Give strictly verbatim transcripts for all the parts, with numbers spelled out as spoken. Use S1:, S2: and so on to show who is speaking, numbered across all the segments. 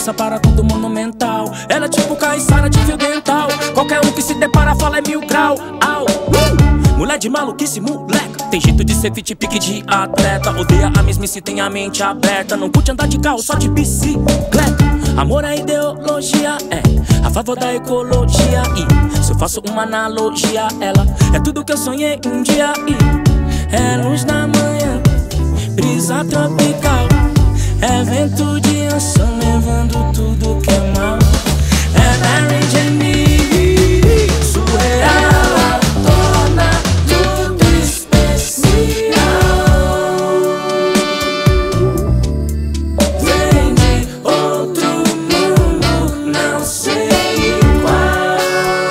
S1: cabeça para tudo monumental. Ela é tipo Caiçara de fio dental. Qualquer um que se depara fala é mil grau. Au, uh! Mulher de maluquice, moleca. Tem jeito de ser fit, pique de atleta. Odeia a mesmice, tem a mente aberta. Não curte andar de carro, só de bicicleta. Amor é ideologia, é a favor da ecologia. E se eu faço uma analogia, ela é tudo que eu sonhei um dia. E é luz da manhã, brisa tropical, é vento de anção levando tudo que é mal. É Mary Jane, surreal, torna tudo especial. Vem de outro mundo, não sei qual.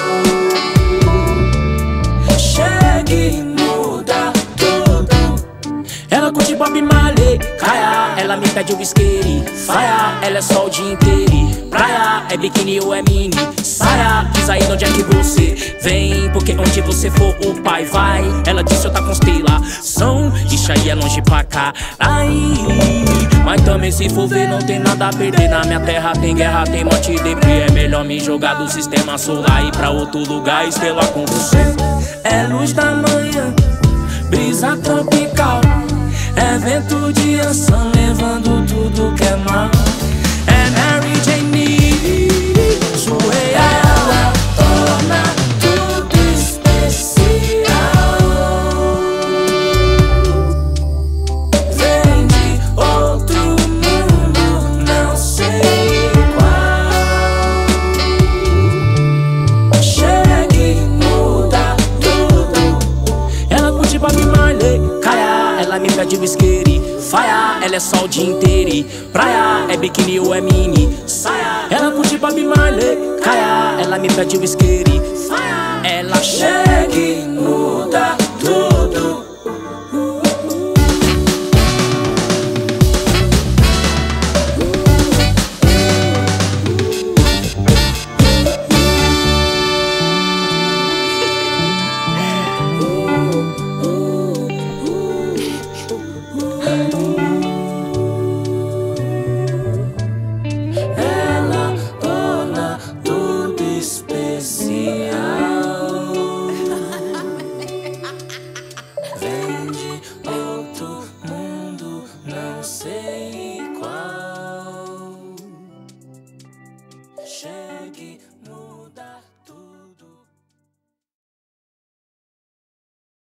S1: Chega e muda tudo. Ela curte Bob Marley, Kaya, ela me pede o isqueire, faia, ela é só o dia inteiro. Praia, é biquíni ou é mini saia, diz aí onde é que você vem, porque onde você for o pai vai. Ela disse eu tá constelação, isso aí é longe pra cá. Aí, mas também se for ver não tem nada a perder. Na minha terra tem guerra, tem morte e deprê. É melhor me jogar do sistema solar e ir pra outro lugar e estelar com você. É luz da manhã, brisa tropical, é vento de ação levando tudo que é mal. É Mary Jane, surreal, torna tudo especial. Vem de outro mundo, não sei qual. Chega e muda tudo. Ela curte Bob Marley, Kaya, ela me pede o isqueire, faia, ela é só o dia inteiro. Praia, é biquíni ou é mini saia, ela curte Bob Marley, Kaya, ela me pede o isqueire, faia, ela chega e muda tudo. Vem de outro mundo, não sei.